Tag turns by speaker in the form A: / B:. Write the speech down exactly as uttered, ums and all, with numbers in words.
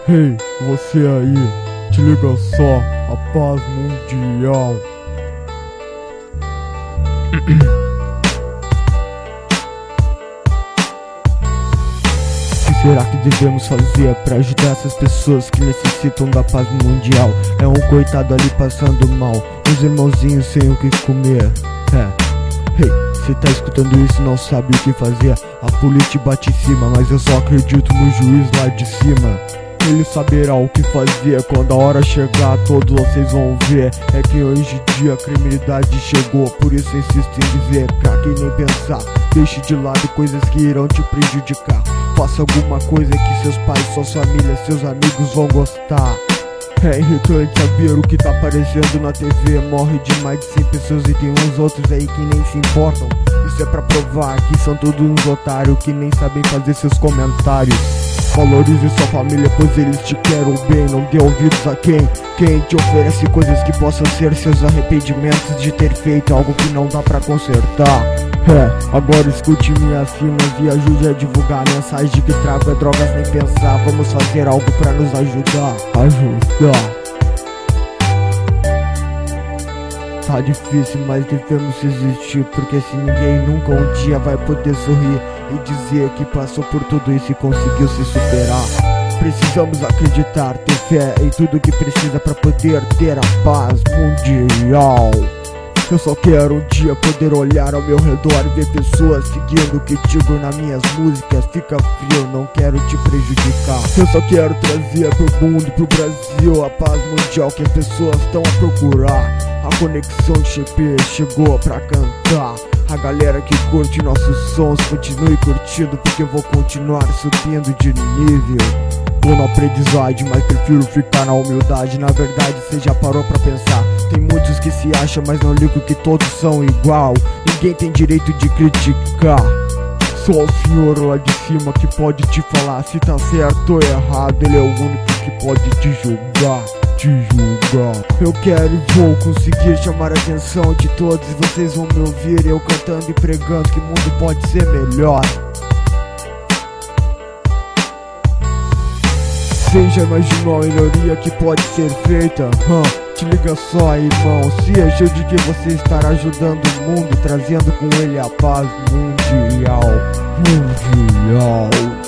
A: Hey, você aí, te liga só, a paz mundial. O que será que devemos fazer pra ajudar essas pessoas que necessitam da paz mundial? É um coitado ali passando mal, os irmãozinhos sem o que comer. É, hey, cê tá escutando isso e não sabe o que fazer. A polícia bate em cima, mas eu só acredito no juiz lá de cima. Ele saberá o que fazer quando a hora chegar, todos vocês vão ver. É que hoje em dia a criminalidade chegou, por isso insisto em dizer pra quem nem pensar, deixe de lado coisas que irão te prejudicar. Faça alguma coisa que seus pais, suas famílias, seus amigos vão gostar. É irritante saber o que tá aparecendo na T V. Morre de mais de cem pessoas e tem uns outros aí que nem se importam. Isso é pra provar que são todos uns otários que nem sabem fazer seus comentários. Valorize sua família, pois eles te querem bem. Não dê ouvidos a quem Quem te oferece coisas que possam ser seus arrependimentos de ter feito algo que não dá pra consertar. É, agora escute minhas rimas e ajude a divulgar a mensagem que trago é drogas nem pensar. Vamos fazer algo pra nos ajudar. Ajudar. Tá difícil, mas devemos existir, porque se ninguém nunca um dia vai poder sorrir e dizer que passou por tudo isso e conseguiu se superar. Precisamos acreditar, ter fé em tudo que precisa pra poder ter a paz mundial. Eu só quero um dia poder olhar ao meu redor e ver pessoas seguindo o que digo nas minhas músicas. Fica frio, não quero te prejudicar. Eu só quero trazer pro mundo, pro Brasil, a paz mundial que as pessoas estão a procurar. A conexão G P chegou pra cantar. A galera que curte nossos sons, continue curtindo, porque eu vou continuar subindo de nível. Tô na aprendizagem, mas prefiro ficar na humildade. Na verdade, cê já parou pra pensar? Tem muitos que se acham, mas não ligam que todos são igual. Ninguém tem direito de criticar. Só o senhor lá de cima que pode te falar se tá certo ou errado. Ele é o único que pode te julgar, te julgar. Eu quero e vou conseguir chamar a atenção de todos, e vocês vão me ouvir eu cantando e pregando que o mundo pode ser melhor. Cê já imaginou a melhoria que pode ser feita? Huh? Te liga só, irmão, se ajude que você estará ajudando o mundo, trazendo com ele a paz mundial. Mundial.